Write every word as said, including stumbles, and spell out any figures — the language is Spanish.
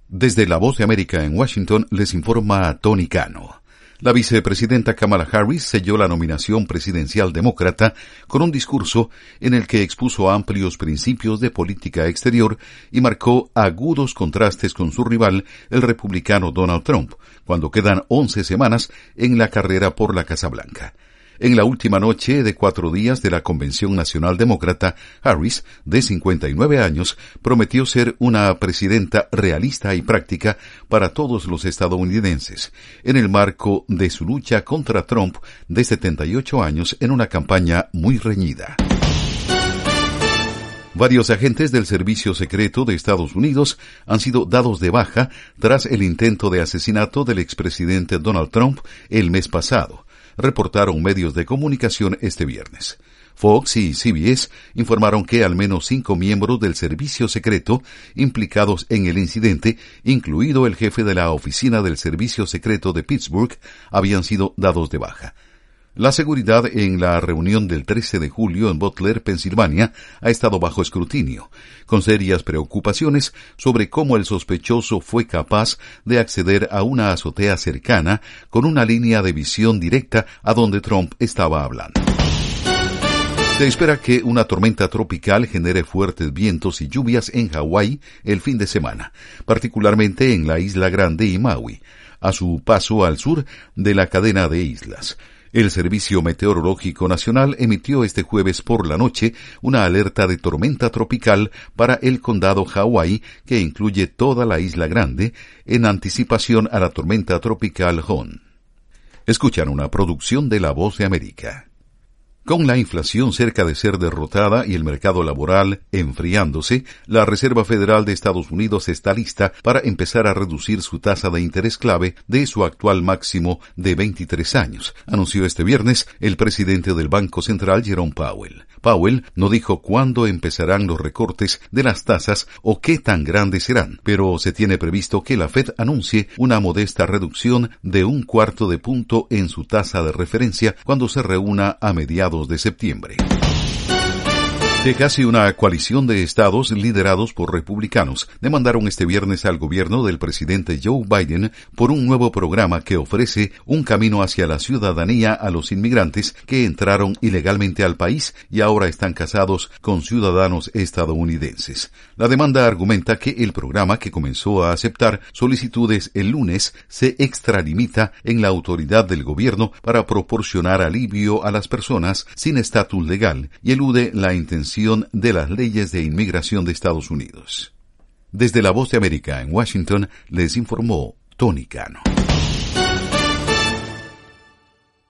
Desde La Voz de América en Washington les informa Tony Cano. La vicepresidenta Kamala Harris selló la nominación presidencial demócrata con un discurso en el que expuso amplios principios de política exterior y marcó agudos contrastes con su rival, el republicano Donald Trump, cuando quedan once semanas en la carrera por la Casa Blanca. En la última noche de cuatro días de la Convención Nacional Demócrata, Harris, de cincuenta y nueve años, prometió ser una presidenta realista y práctica para todos los estadounidenses, en el marco de su lucha contra Trump de setenta y ocho años en una campaña muy reñida. Varios agentes del Servicio Secreto de Estados Unidos han sido dados de baja tras el intento de asesinato del expresidente Donald Trump el mes pasado, reportaron medios de comunicación este viernes. Fox y C B S informaron que al menos cinco miembros del servicio secreto implicados en el incidente, incluido el jefe de la oficina del Servicio Secreto de Pittsburgh, habían sido dados de baja. La seguridad en la reunión del trece de julio en Butler, Pensilvania, ha estado bajo escrutinio, con serias preocupaciones sobre cómo el sospechoso fue capaz de acceder a una azotea cercana con una línea de visión directa a donde Trump estaba hablando. Se espera que una tormenta tropical genere fuertes vientos y lluvias en Hawái el fin de semana, particularmente en la Isla Grande y Maui, a su paso al sur de la cadena de islas. El Servicio Meteorológico Nacional emitió este jueves por la noche una alerta de tormenta tropical para el condado Hawái, que incluye toda la Isla Grande, en anticipación a la tormenta tropical Hon. Escuchan una producción de La Voz de América. Con la inflación cerca de ser derrotada y el mercado laboral enfriándose, la Reserva Federal de Estados Unidos está lista para empezar a reducir su tasa de interés clave de su actual máximo de veintitrés años, anunció este viernes el presidente del Banco Central, Jerome Powell. Powell no dijo cuándo empezarán los recortes de las tasas o qué tan grandes serán, pero se tiene previsto que la Fed anuncie una modesta reducción de un cuarto de punto en su tasa de referencia cuando se reúna a mediados de septiembre. Texas y una coalición de estados liderados por republicanos demandaron este viernes al gobierno del presidente Joe Biden por un nuevo programa que ofrece un camino hacia la ciudadanía a los inmigrantes que entraron ilegalmente al país y ahora están casados con ciudadanos estadounidenses. La demanda argumenta que el programa, que comenzó a aceptar solicitudes el lunes, se extralimita en la autoridad del gobierno para proporcionar alivio a las personas sin estatus legal y elude la intención de las leyes de inmigración de Estados Unidos. Desde La Voz de América en Washington les informó Tony Cano.